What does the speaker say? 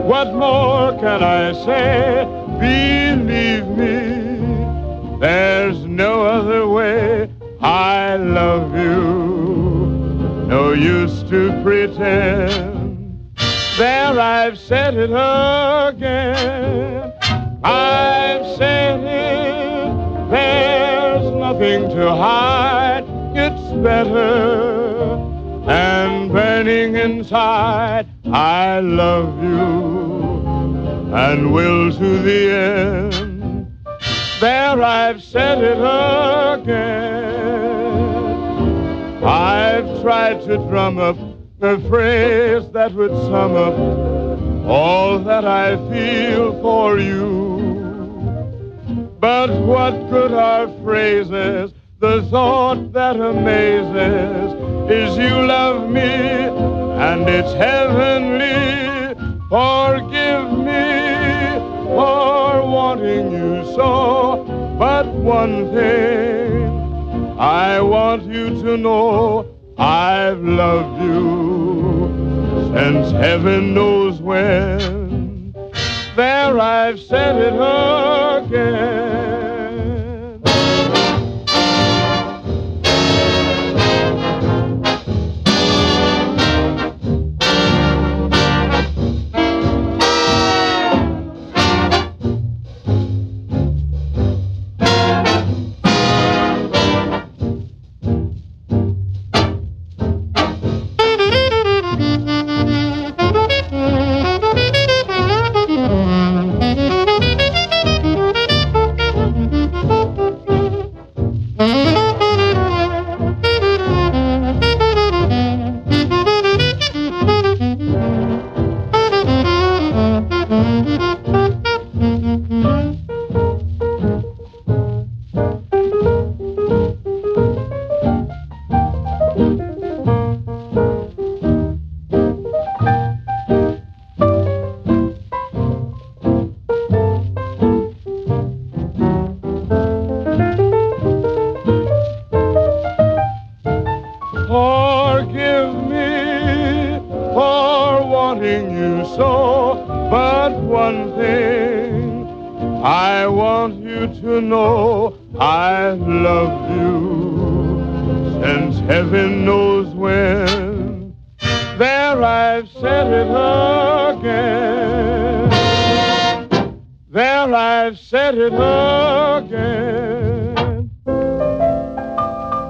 What more can I say? Believe me, there's no other way. I love you. No use to pretend. There, I've said it again. I've said it. There's nothing to hide. It's better than burning inside. I love you and will to the end. There, I've said it again. I've tried to drum up a phrase that would sum up all that I feel for you. But what good are phrases? The thought that amazes is you love me, and it's heavenly. Forgive me for wanting you so. But one thing I want you to know, I've loved you since heaven knows when. There, I've said it again. Forgive me for wanting you so, but one thing I want you to know, I've loved you since heaven knows when. There, I've said it again. There, I've said it again.